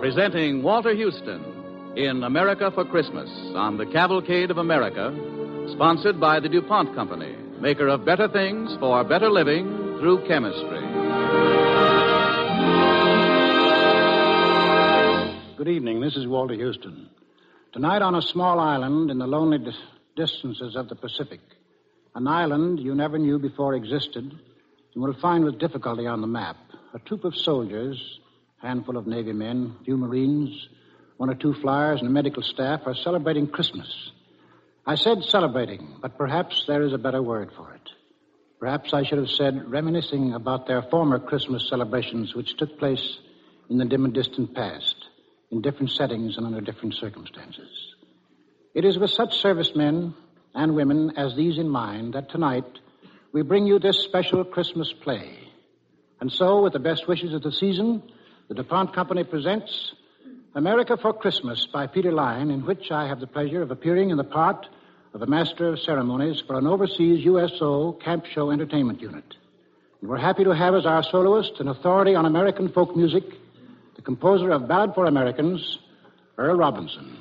Presenting Walter Houston in America for Christmas on the Cavalcade of America, sponsored by the DuPont Company, maker of better things for better living through chemistry. Good evening. This is Walter Houston. Tonight on a small island in the lonely distances of the Pacific, an island you never knew before existed and will find with difficulty on the map, a troop of soldiers, a handful of Navy men, a few Marines, one or two flyers, and a medical staff are celebrating Christmas. I said celebrating, but perhaps there is a better word for it. Perhaps I should have said reminiscing about their former Christmas celebrations which took place in the dim and distant past, in different settings and under different circumstances. It is with such servicemen and women as these in mind that tonight we bring you this special Christmas play. And so, with the best wishes of the season, the DuPont Company presents America for Christmas by Peter Lyon, in which I have the pleasure of appearing in the part of a master of ceremonies for an overseas USO camp show entertainment unit. And we're happy to have as our soloist an authority on American folk music, the composer of Ballad for Americans, Earl Robinson.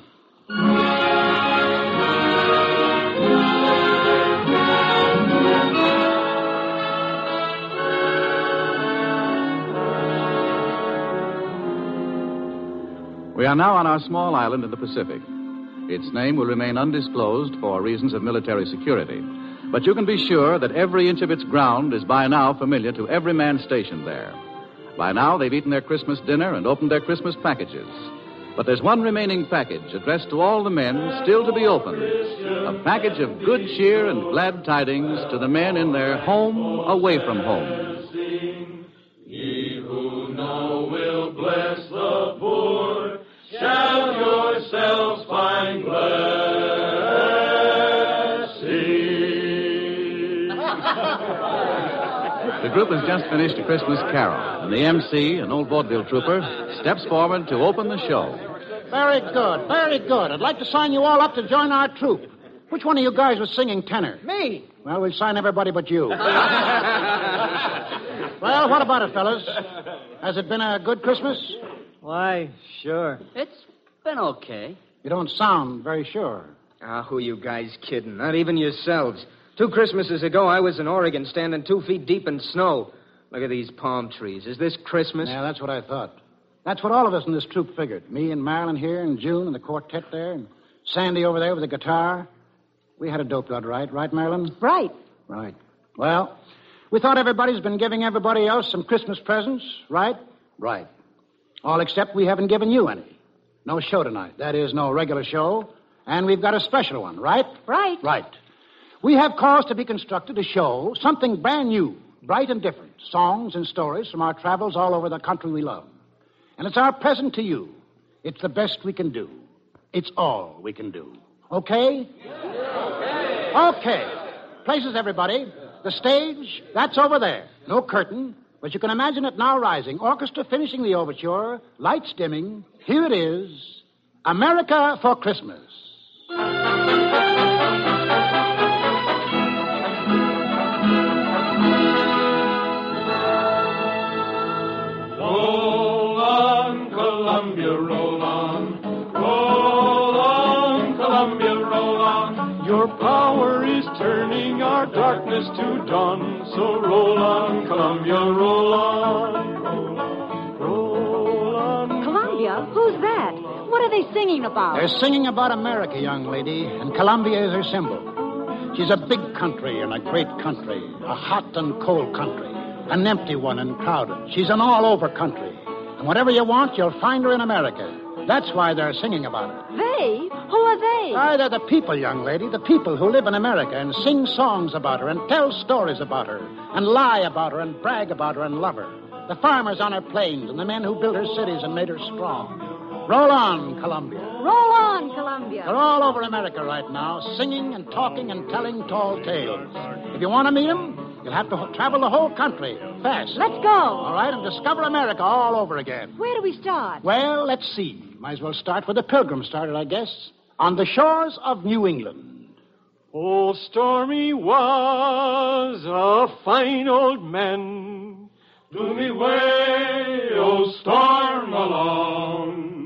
We are now on our small island in the Pacific. Its name will remain undisclosed for reasons of military security. But you can be sure that every inch of its ground is by now familiar to every man stationed there. By now, they've eaten their Christmas dinner and opened their Christmas packages. But there's one remaining package addressed to all the men still to be opened. A package of good cheer and glad tidings to the men in their home away from home. Ye who know will bless the poor, shall yourselves find blessing. The group has just finished a Christmas carol, and the MC, an old vaudeville trooper, steps forward to open the show. Very good, very good. I'd like to sign you all up to join our troop. Which one of you guys was singing tenor? Me. Well, we'll sign everybody but you. Well, what about it, fellas? Has it been a good Christmas? Why, sure. It's been okay. You don't sound very sure. Who you guys kidding? Not even yourselves. 2 Christmases ago, I was in Oregon standing 2 feet deep in snow. Look at these palm trees. Is this Christmas? Yeah, that's what I thought. That's what all of us in this troop figured. Me and Marilyn here, and June, and the quartet there, and Sandy over there with the guitar. We had a dope nut, right, Marilyn? Right. Right. Well, we thought everybody's been giving everybody else some Christmas presents, right? Right. All except we haven't given you any. No show tonight. That is, no regular show. And we've got a special one, right? Right. Right. We have caused to be constructed a show, something brand new, bright and different. Songs and stories from our travels all over the country we love. And it's our present to you. It's the best we can do. It's all we can do. Okay? Okay. Places, everybody. The stage, that's over there. No curtain, but you can imagine it now rising. Orchestra finishing the overture, lights dimming. Here it is, America for Christmas. Roll on, Columbia, roll on. Roll on, Columbia, roll on. Your power is turning our darkness to dawn. So roll on, Columbia, roll on. Roll on, roll on. Columbia? Who's that? What are they singing about? They're singing about America, young lady, and Columbia is her symbol. She's a big country and a great country, a hot and cold country, an empty one and crowded. She's an all-over country. And whatever you want, you'll find her in America. That's why they're singing about her. They? Who are they? Why, they're the people, young lady, the people who live in America and sing songs about her and tell stories about her and lie about her and brag about her and love her. The farmers on her plains and the men who built her cities and made her strong. Roll on, Columbia. Roll on, Columbia. They're all over America right now, singing and talking and telling tall tales. If you want to meet them, you'll have to travel the whole country fast. Let's go. All right, and discover America all over again. Where do we start? Well, let's see. Might as well start where the Pilgrims started, I guess. On the shores of New England. Old Stormy was a fine old man. Do me way, oh storm along.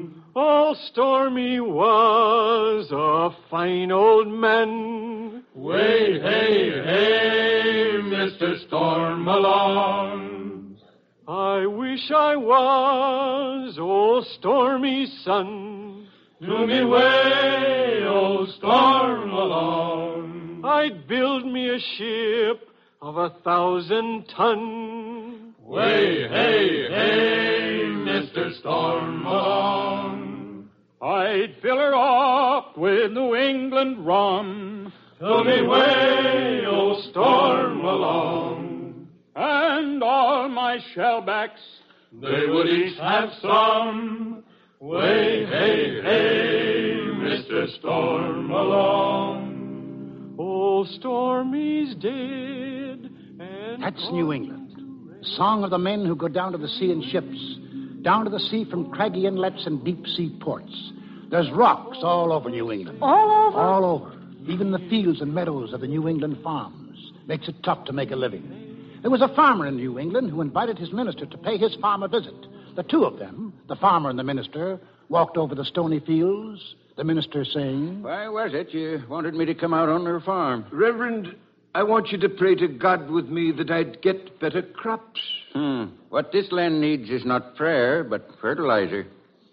Stormy was a fine old man. Way, hey, hey, Mr. Storm along. I wish I was old Stormy's son. Do me way, old Storm along. I'd build me a ship of 1,000 ton. Way, hey, hey, Mr. Storm along. I'd fill her up with New England rum. Do me way, old Storm along. And all my shellbacks, they would each have some. Way, hey, hey, Mr. Storm along. Old Stormy's dead. And That's New England. The song of the men who go down to the sea in ships, down to the sea from craggy inlets and deep sea ports. There's rocks all over New England. All over? All over. Even the fields and meadows of the New England farms. Makes it tough to make a living. There was a farmer in New England who invited his minister to pay his farm a visit. The two of them, the farmer and the minister, walked over the stony fields, the minister saying, Why was it you wanted me to come out on their farm? Reverend, I want you to pray to God with me that I'd get better crops. What this land needs is not prayer, but fertilizer.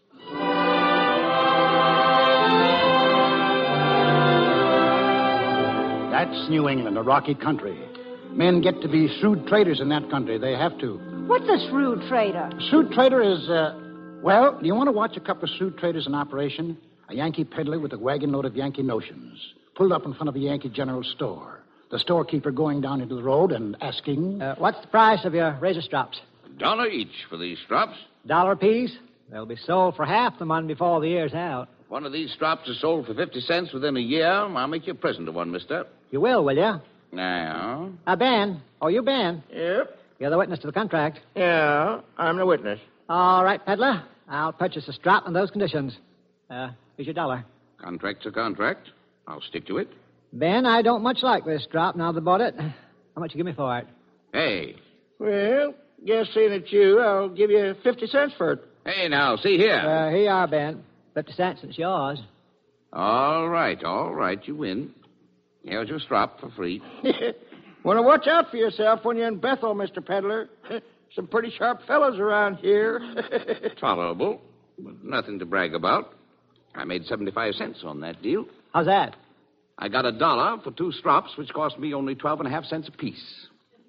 That's New England, a rocky country. Men get to be shrewd traders in that country. They have to. What's a shrewd trader? Shrewd trader is, well, do you want to watch a couple of shrewd traders in operation? A Yankee peddler with a wagon load of Yankee notions, pulled up in front of a Yankee general store. The storekeeper going down into the road and asking... what's the price of your razor strops? $1 each for these strops. $1 apiece? They'll be sold for half the money before the year's out. One of these strops is sold for 50 cents within a year. I'll make you a present of one, mister. You will you? Now. Ben. Oh, you Ben. Yep. You're the witness to the contract. Yeah, I'm the witness. All right, peddler. I'll purchase a strop on those conditions. Here's your $1. Contract's a contract. I'll stick to it. Ben, I don't much like this strop now that I bought it. How much you give me for it? Hey. Well, guess seeing it's you, I'll give you 50 cents for it. Hey, now, see here. Here you are, Ben. 50 cents, it's yours. All right, you win. Here's your strop for free. Want to watch out for yourself when you're in Bethel, Mr. Peddler. Some pretty sharp fellows around here. Tolerable, but nothing to brag about. I made 75 cents on that deal. How's that? I got $1 for 2 strops, which cost me only 12.5 cents apiece.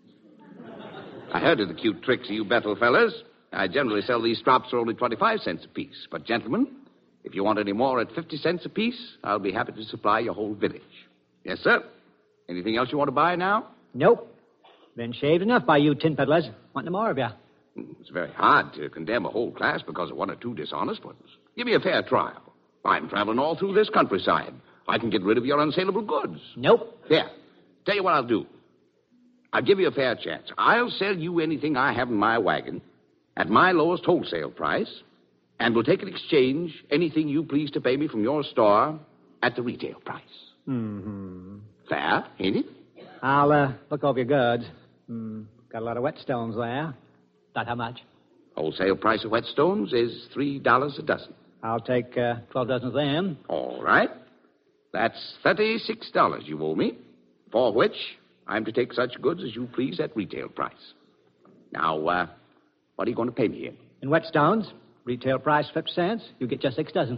I heard of the cute tricks of you Bethel fellas. I generally sell these strops for only 25 cents apiece. But, gentlemen, if you want any more at 50 cents apiece, I'll be happy to supply your whole village. Yes, sir. Anything else you want to buy now? Nope. Been shaved enough by you tin peddlers. Want no more of you. It's very hard to condemn a whole class because of 1 or 2 dishonest ones. Give me a fair trial. I'm traveling all through this countryside. I can get rid of your unsaleable goods. Nope. Here. Tell you what I'll do. I'll give you a fair chance. I'll sell you anything I have in my wagon at my lowest wholesale price, and we'll take in exchange anything you please to pay me from your store at the retail price. Mm-hmm. Fair, ain't it? I'll look over your goods. Got a lot of whetstones there. About how much? Wholesale price of whetstones is $3 a dozen. I'll take 12 dozen of them. All right. That's $36 you owe me, for which I'm to take such goods as you please at retail price. Now, what are you going to pay me in? In whetstones, retail price 50 cents. You get just 6 dozen.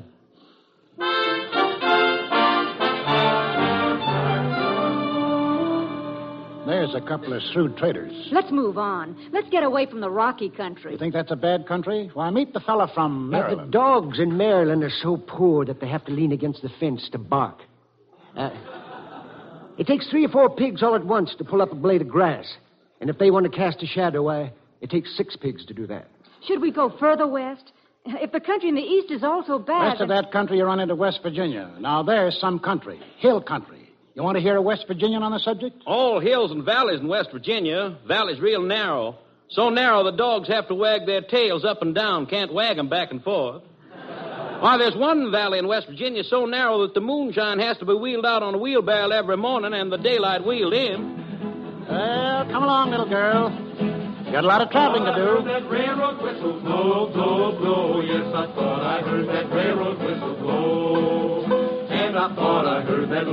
There's a couple of shrewd traders. Let's move on. Let's get away from the rocky country. You think that's a bad country? Why, meet the fella from Maryland. The dogs in Maryland are so poor that they have to lean against the fence to bark. It takes 3 or 4 pigs all at once to pull up a blade of grass. And if they want to cast a shadow, why, it takes 6 pigs to do that. Should we go further west? If the country in the east is all so bad... West of that country, you run into West Virginia. Now, there's some country. Hill country. You want to hear a West Virginian on the subject? All hills and valleys in West Virginia. Valley's real narrow. So narrow the dogs have to wag their tails up and down. Can't wag them back and forth. Why, there's one valley in West Virginia so narrow that the moonshine has to be wheeled out on a wheelbarrow every morning and the daylight wheeled in. Well, come along, little girl. You got a lot of traveling to do. That railroad whistle blow, blow, blow. Yes, I thought I heard that railroad whistle blow.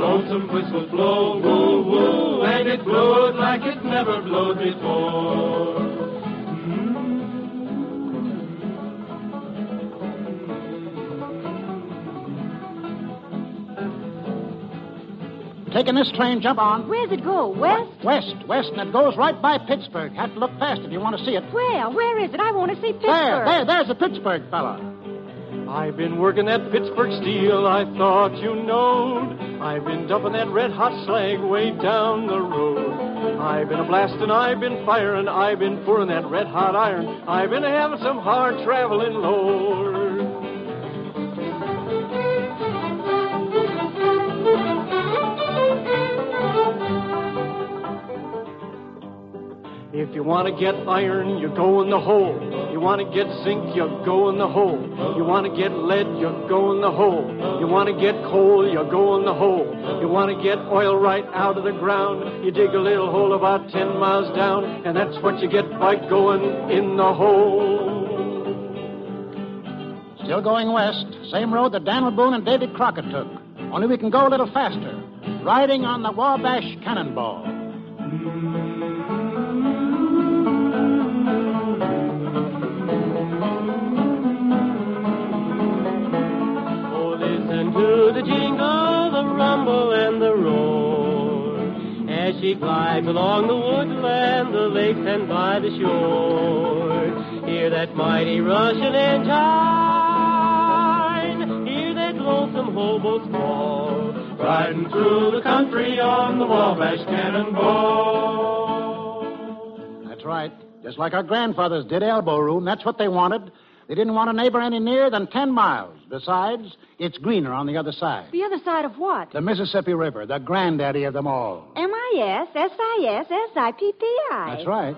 lonesome whistle blow, woo, woo, and it blowed like it never blowed before. Taking this train, jump on. Where's it go? West? West, and it goes right by Pittsburgh. Have to look fast if you want to see it. Where is it? I want to see Pittsburgh. There's the Pittsburgh fella. I've been working that Pittsburgh steel, I thought you knowed. I've been dumping that red-hot slag way down the road. I've been a-blasting, I've been firing, I've been pouring that red-hot iron. I've been having some hard traveling, Lord. If you want to get iron, you go in the hole. You want to get zinc, you go in the hole. You want to get lead, you go in the hole. You want to get coal, you go in the hole. You want to get oil right out of the ground, you dig a little hole about 10 miles down, and that's what you get by going in the hole. Still going west. Same road that Daniel Boone and Davy Crockett took. Only we can go a little faster. Riding on the Wabash Cannonball. To the jingle, the rumble, and the roar, as she glides along the woodland, the lakes, and by the shore. Hear that mighty Russian engine, hear that lonesome hobo squall, riding through the country on the Wabash Cannonball. That's right. Just like our grandfathers did elbow room. That's what they wanted. They didn't want a neighbor any nearer than 10 miles. Besides, it's greener on the other side. The other side of what? The Mississippi River, the granddaddy of them all. MISSISSIPPI. That's right.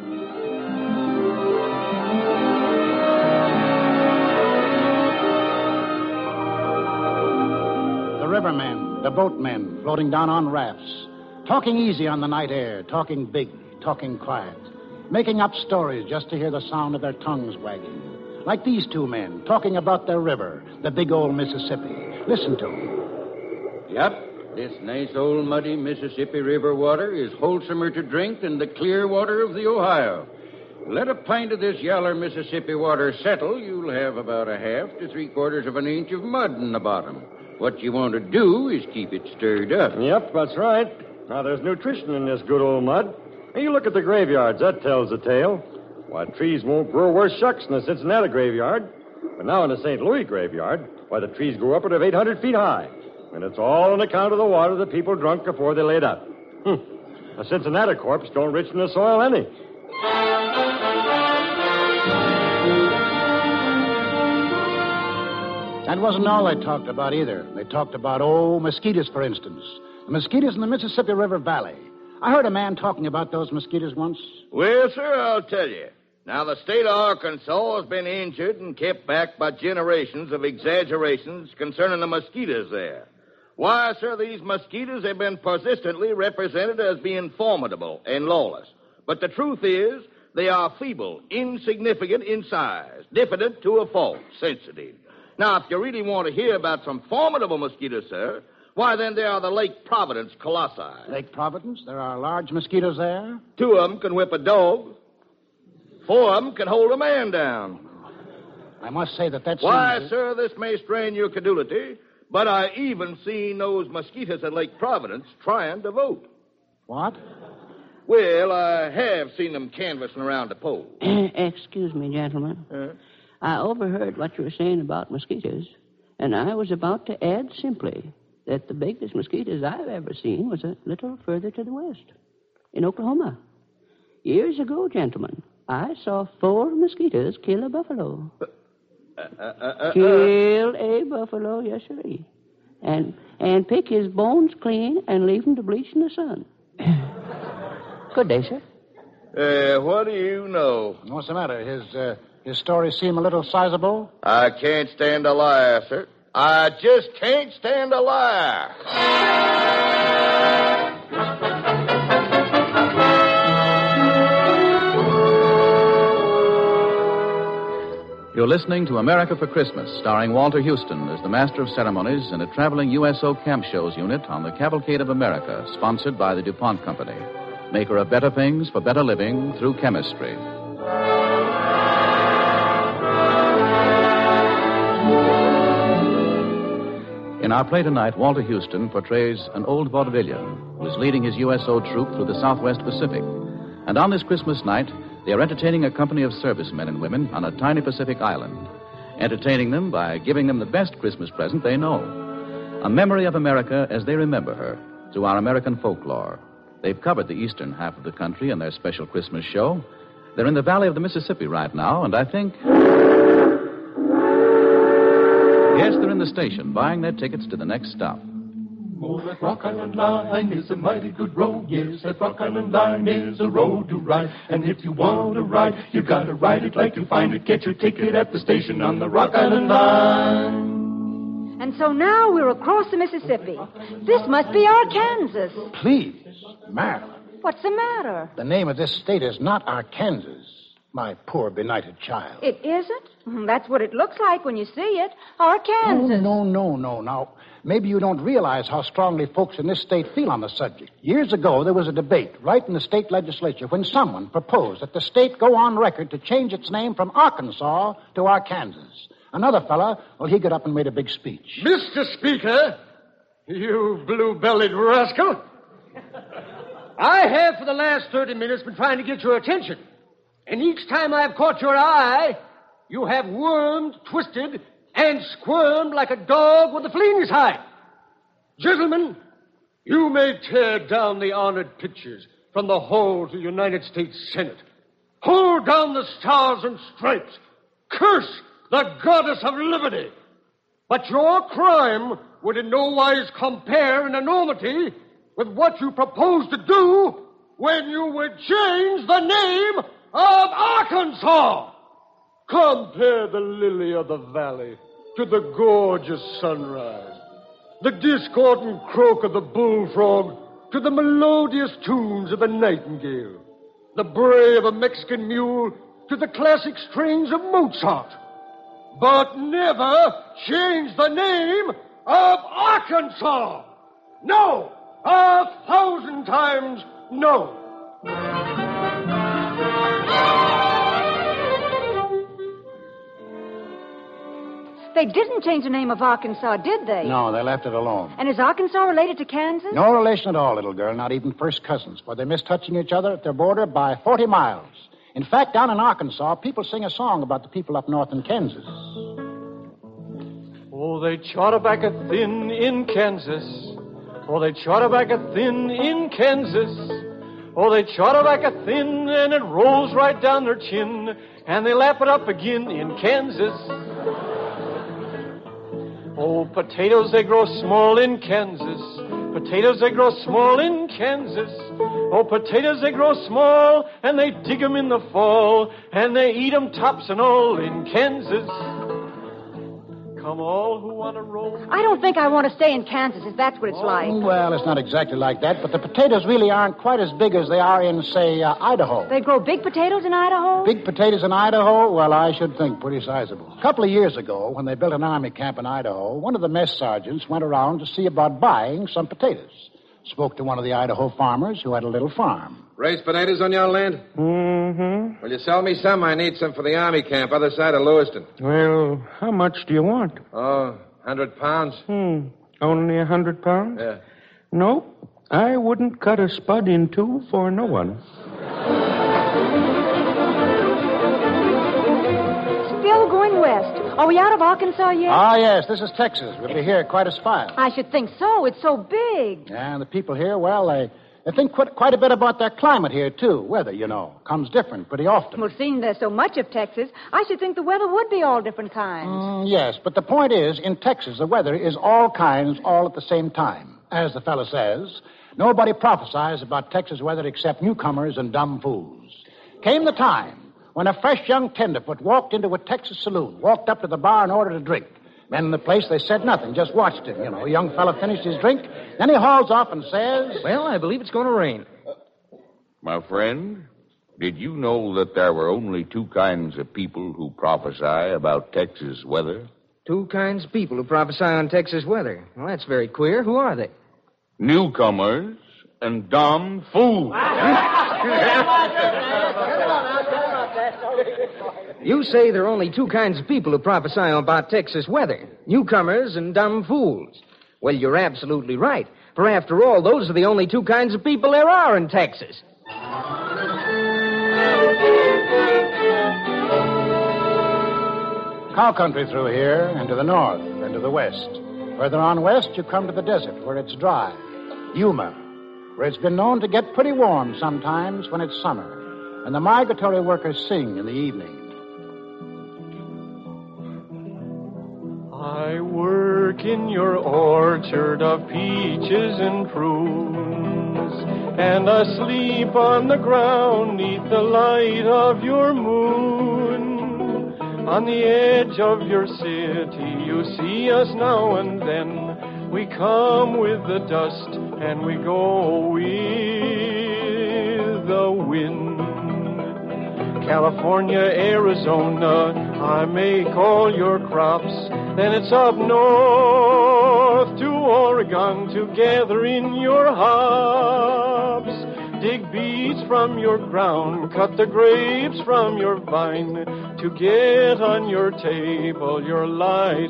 The rivermen, the boatmen, floating down on rafts, talking easy on the night air, talking big, talking quiet, making up stories just to hear the sound of their tongues wagging. Like these two men, talking about their river, the big old Mississippi. Listen to them. Yep, this nice old muddy Mississippi River water is wholesomer to drink than the clear water of the Ohio. Let a pint of this yaller Mississippi water settle, you'll have about a half to 3/4 of an inch of mud in the bottom. What you want to do is keep it stirred up. Yep, that's right. Now, there's nutrition in this good old mud. Now, you look at the graveyards, that tells the tale. Why, trees won't grow worth shucks in the Cincinnati graveyard. But now in the St. Louis graveyard, why, the trees grow upward of 800 feet high. And it's all on account of the water the people drunk before they laid up. A Cincinnati corpse don't rich in the soil any. That wasn't all they talked about either. They talked about, mosquitoes, for instance. The mosquitoes in the Mississippi River Valley. I heard a man talking about those mosquitoes once. Well, sir, I'll tell you. Now, the state of Arkansas has been injured and kept back by generations of exaggerations concerning the mosquitoes there. Why, sir, these mosquitoes have been persistently represented as being formidable and lawless. But the truth is, they are feeble, insignificant in size, diffident to a fault, sensitive. Now, if you really want to hear about some formidable mosquitoes, sir, why, then there are the Lake Providence colossi. Lake Providence? There are large mosquitoes there? 2 of them can whip a dog. 4 of them can hold a man down. I must say that that's... Why, sir, this may strain your credulity, but I even seen those mosquitoes at Lake Providence trying to vote. What? Well, I have seen them canvassing around the polls. Excuse me, gentlemen. I overheard what you were saying about mosquitoes, and I was about to add simply that the biggest mosquitoes I've ever seen was a little further to the west, in Oklahoma. Years ago, gentlemen, I saw 4 mosquitoes kill a buffalo. Kill a buffalo, yes, sir. And pick his bones clean and leave him to bleach in the sun. Good day, sir. What do you know? What's the matter? His stories seem a little sizable? I can't stand a liar, sir. I just can't stand a liar. You're listening to America for Christmas, starring Walter Houston as the Master of Ceremonies in a traveling USO Camp Shows unit on the Cavalcade of America, sponsored by the DuPont Company, maker of better things for better living through chemistry. In our play tonight, Walter Houston portrays an old vaudevillian who is leading his USO troop through the Southwest Pacific. And on this Christmas night, they are entertaining a company of servicemen and women on a tiny Pacific island, entertaining them by giving them the best Christmas present they know, a memory of America as they remember her through our American folklore. They've covered the eastern half of the country in their special Christmas show. They're in the valley of the Mississippi right now, and I think... Yes, they're in the station, buying their tickets to the next stop. Oh, that Rock Island line is a mighty good road. Yes, that Rock Island line is a road to ride. And if you want to ride, you gotta ride it like you find it. Get your ticket at the station on the Rock Island line. And so now we're across the Mississippi. This must be Arkansas. Please, Marilyn. What's the matter? The name of this state is not Arkansas, my poor benighted child. It isn't? That's what it looks like when you see it. Arkansas. No. Now, maybe you don't realize how strongly folks in this state feel on the subject. Years ago, there was a debate right in the state legislature when someone proposed that the state go on record to change its name from Arkansas to Arkansas. Another fella, well, he got up and made a big speech. Mr. Speaker, you blue-bellied rascal, I have for the last 30 minutes been trying to get your attention. And each time I've caught your eye, you have wormed, twisted, and squirmed like a dog with a flea in his hide. Gentlemen, you may tear down the honored pictures from the halls of the United States Senate. Hold down the stars and stripes. Curse the goddess of liberty. But your crime would in no wise compare in enormity with what you propose to do when you would change the name of Arkansas. Compare the lily of the valley to the gorgeous sunrise, the discordant croak of the bullfrog to the melodious tunes of the nightingale, the bray of a Mexican mule to the classic strains of Mozart. But never change the name of Arkansas. No, 1,000 times no. They didn't change the name of Arkansas, did they? No, they left it alone. And is Arkansas related to Kansas? No relation at all, little girl, not even first cousins, for they miss touching each other at their border by 40 miles. In fact, down in Arkansas, people sing a song about the people up north in Kansas. Oh, they chowder back a thin in Kansas. Oh, they chowder back a thin in Kansas. Oh, they chowder back a thin and it rolls right down their chin. And they lap it up again in Kansas. Oh, potatoes, they grow small in Kansas. Potatoes, they grow small in Kansas. Oh, potatoes, they grow small, and they dig 'em in the fall, and they eat 'em tops and all in Kansas. Come all who want to roll. I don't think I want to stay in Kansas if that's what it's like. Well, it's not exactly like that, but the potatoes really aren't quite as big as they are in, say, Idaho. They grow big potatoes in Idaho? Big potatoes in Idaho? Well, I should think pretty sizable. A couple of years ago, when they built an army camp in Idaho, one of the mess sergeants went around to see about buying some potatoes. Spoke to one of the Idaho farmers who had a little farm. Raise potatoes on your land? Mm-hmm. Will you sell me some? I need some for the army camp, other side of Lewiston. Well, how much do you want? Oh, 100 pounds. Only 100 pounds? Yeah. No, I wouldn't cut a spud in two for no one. Still going west. Are we out of Arkansas yet? Ah, yes, this is Texas. We'll be here quite a spile. I should think so. It's so big. Yeah, and the people here, well, they think quite a bit about their climate here, too. Weather, you know, comes different pretty often. Well, seeing there's so much of Texas, I should think the weather would be all different kinds. Yes, but the point is, in Texas, the weather is all kinds all at the same time. As the fellow says, nobody prophesies about Texas weather except newcomers and dumb fools. Came the time when a fresh young tenderfoot walked into a Texas saloon, walked up to the bar and ordered a drink. Men in the place, they said nothing, just watched him. You know, a young fella finished his drink, then he hauls off and says... Well, I believe it's going to rain. My friend, Did you know that there were only two kinds of people who prophesy about Texas weather? Two kinds of people who prophesy on Texas weather. Well, that's very queer. Who are they? Newcomers and dumb fools. You say there are only two kinds of people who prophesy about Texas weather. Newcomers and dumb fools. Well, you're absolutely right. For after all, those are the only two kinds of people there are in Texas. Cow country through here, and to the north, and to the west. Further on west, you come to the desert, where it's dry. Yuma, where it's been known to get pretty warm sometimes when it's summer, and the migratory workers sing in the evening. I work in your orchard of peaches and prunes, and I sleep on the ground 'neath the light of your moon. On the edge of your city, you see us now and then. We come with the dust, and we go with the wind. California, Arizona, I make all your crops. Then it's up north to Oregon to gather in your hops. Dig beets from your ground, cut the grapes from your vine, to get on your table your light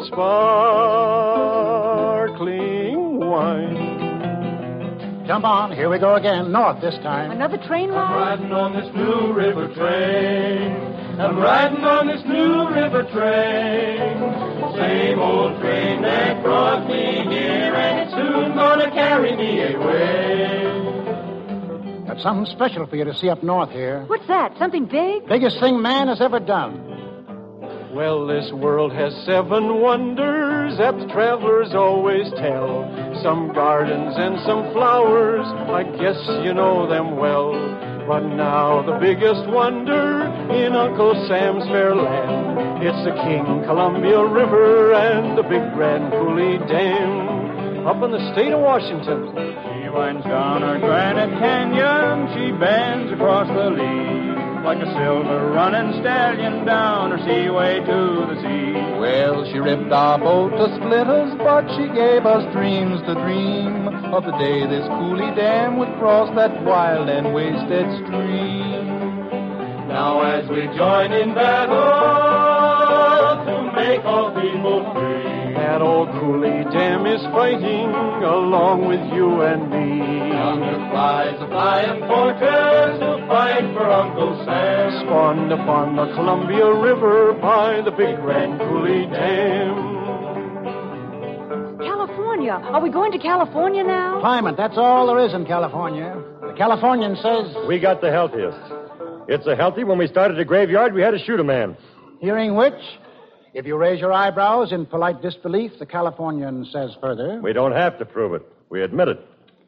sparkling wine. Jump on, here we go again, north this time. Another train I'm ride? riding on this Blue River train. I'm riding on this Blue River train. Same old train that brought me here, and it's soon gonna carry me away. Got something special for you to see up north here. What's that? Something big? Biggest thing man has ever done. Well, this world has 7 wonders that the travelers always tell. Some gardens and some flowers, I guess you know them well. But now the biggest wonder in Uncle Sam's fair land, it's the King Columbia River and the Big Grand Coulee Dam up in the state of Washington. She winds down our Granite Canyon, she bends across the lea, like a silver running stallion down her seaway to the sea. Well, she ripped our boat to splinters, but she gave us dreams to dream of the day this Coulee Dam would cross that wild and wasted stream. Now as we join in battle to make all people free, that old Coulee Dam is fighting along with you and me. Yonder flies a flying fortress to fight for Uncle Sam. Spawned upon the Columbia River by the Big Grand Coulee Dam. California. Are we going to California now? Climate, that's all there is in California. The Californian says... We got the healthiest. It's so healthy, when we started a graveyard, we had to shoot a man. Hearing which, if you raise your eyebrows in polite disbelief, the Californian says further... We don't have to prove it. We admit it.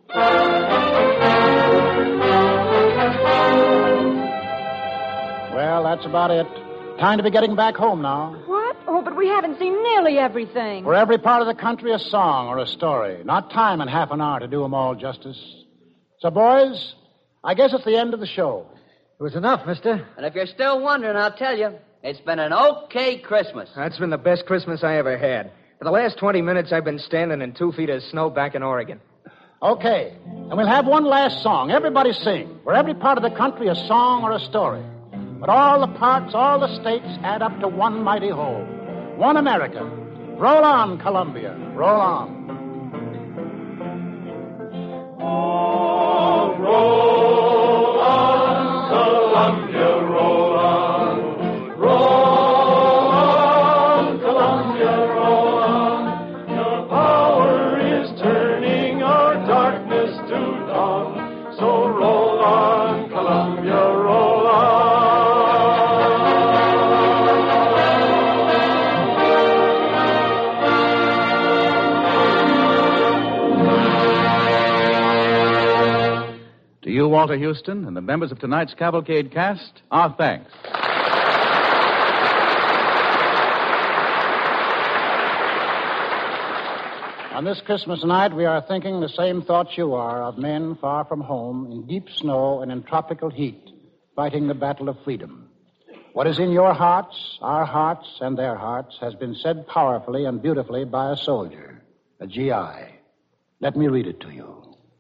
Well, that's about it. Time to be getting back home now. What? Oh, but we haven't seen nearly everything. For every part of the country, a song or a story. Not time in half an hour to do them all justice. So, boys, I guess it's the end of the show. It was enough, mister. And if you're still wondering, I'll tell you, it's been an okay Christmas. That's been the best Christmas I ever had. For the last 20 minutes, I've been standing in 2 feet of snow back in Oregon. Okay, and we'll have one last song. Everybody sing. For every part of the country, a song or a story. But all the parts, all the states add up to one mighty whole. One America. Roll on, Columbia. Roll on. Oh, roll on, Columbia, roll on. Roll on, Columbia, roll on. Your power is turning our darkness to dawn. So roll on, Columbia, roll on. To you, Walter Houston, and the members of tonight's Cavalcade cast, our thanks. On this Christmas night, we are thinking the same thoughts you are of men far from home, in deep snow and in tropical heat, fighting the battle of freedom. What is in your hearts, our hearts, and their hearts has been said powerfully and beautifully by a soldier, a GI. Let me read it to you.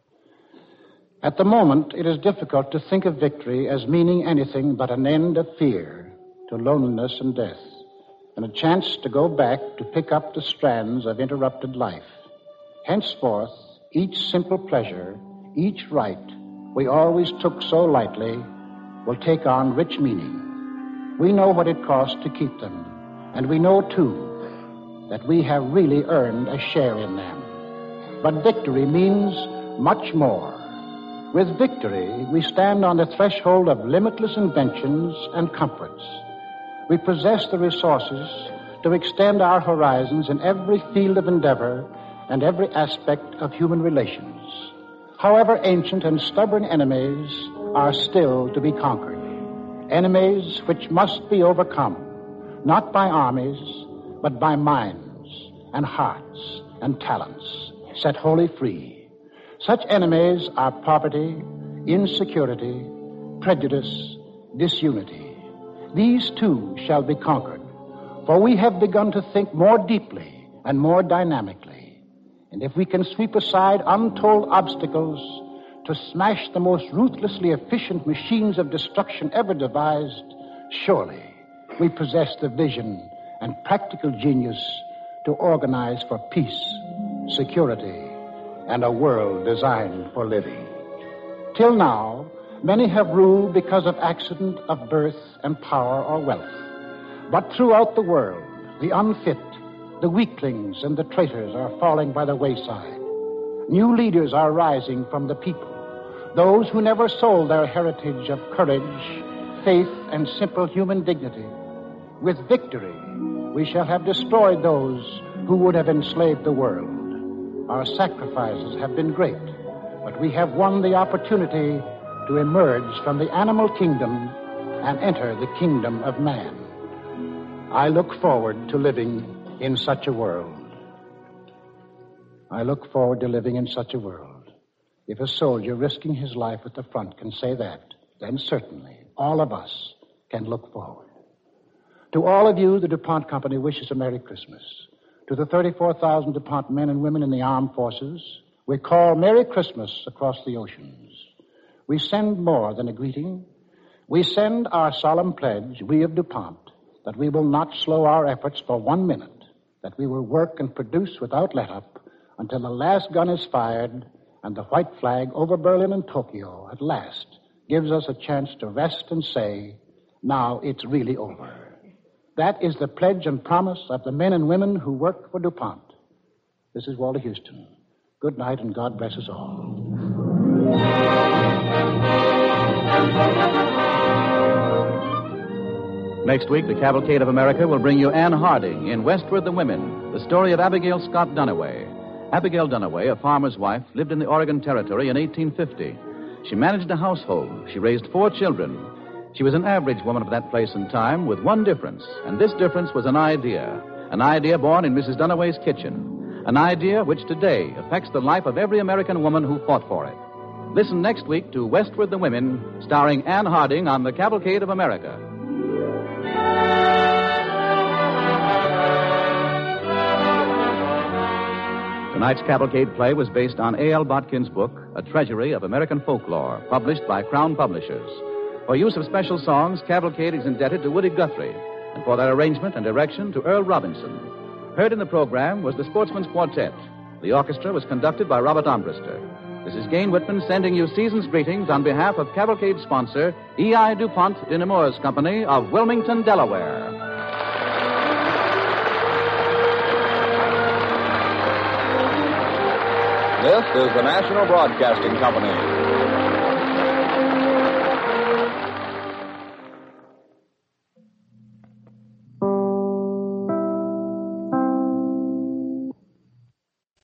At the moment, it is difficult to think of victory as meaning anything but an end of fear to loneliness and death, and a chance to go back to pick up the strands of interrupted life. Henceforth, each simple pleasure, each right we always took so lightly will take on rich meaning. We know what it costs to keep them, and we know, too, that we have really earned a share in them. But victory means much more. With victory, we stand on the threshold of limitless inventions and comforts. We possess the resources to extend our horizons in every field of endeavor and every aspect of human relations. However ancient and stubborn enemies are still to be conquered. Enemies which must be overcome, not by armies, but by minds and hearts and talents set wholly free. Such enemies are poverty, insecurity, prejudice, disunity. These too shall be conquered, for we have begun to think more deeply and more dynamically. And if we can sweep aside untold obstacles to smash the most ruthlessly efficient machines of destruction ever devised, surely we possess the vision and practical genius to organize for peace, security, and a world designed for living. Till now, many have ruled because of accident of birth and power or wealth. But throughout the world, the unfit, the weaklings, and the traitors are falling by the wayside. New leaders are rising from the people, those who never sold their heritage of courage, faith, and simple human dignity. With victory, we shall have destroyed those who would have enslaved the world. Our sacrifices have been great, but we have won the opportunity to emerge from the animal kingdom and enter the kingdom of man. I look forward to living in such a world. I look forward to living in such a world. If a soldier risking his life at the front can say that, then certainly all of us can look forward. To all of you, the DuPont Company wishes a Merry Christmas. To the 34,000 DuPont men and women in the armed forces, we call Merry Christmas across the oceans. We send more than a greeting. We send our solemn pledge, we of DuPont, that we will not slow our efforts for 1 minute, that we will work and produce without let-up until the last gun is fired and the white flag over Berlin and Tokyo at last gives us a chance to rest and say, now it's really over. That is the pledge and promise of the men and women who work for DuPont. This is Walter Houston. Good night, and God bless us all. Next week, the Cavalcade of America will bring you Anne Harding in Westward the Women, the story of Abigail Scott Duniway. Abigail Duniway, a farmer's wife, lived in the Oregon Territory in 1850. She managed a household. She raised 4 children. She was an average woman of that place and time with one difference, and this difference was an idea born in Mrs. Duniway's kitchen, an idea which today affects the life of every American woman who fought for it. Listen next week to Westward the Women, starring Anne Harding on the Cavalcade of America. Tonight's Cavalcade play was based on A.L. Botkin's book, A Treasury of American Folklore, published by Crown Publishers. For use of special songs, Cavalcade is indebted to Woody Guthrie, and for their arrangement and direction to Earl Robinson. Heard in the program was the Sportsman's Quartet. The orchestra was conducted by Robert Armbruster. This is Gain Whitman sending you season's greetings on behalf of Cavalcade sponsor, E.I. DuPont de Nemours Company of Wilmington, Delaware. This is the National Broadcasting Company.